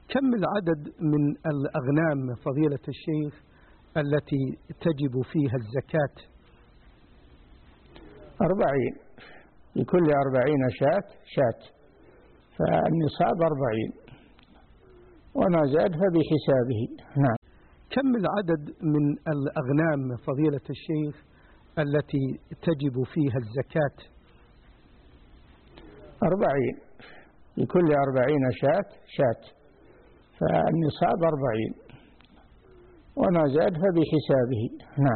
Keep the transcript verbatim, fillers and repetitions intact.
كم العدد من الأغنام فضيلة الشيخ التي تجب فيها الزكاة؟ أربعين، لكل أربعين شاة شاة، فالنصاب أربعين وما زاد فبحسابه. نعم. كم العدد من الأغنام فضيلة الشيخ التي تجب فيها الزكاة؟ أربعين، لكل أربعين شاة شاة، فالنصاب أربعين وما زاد فبحسابه. نعم.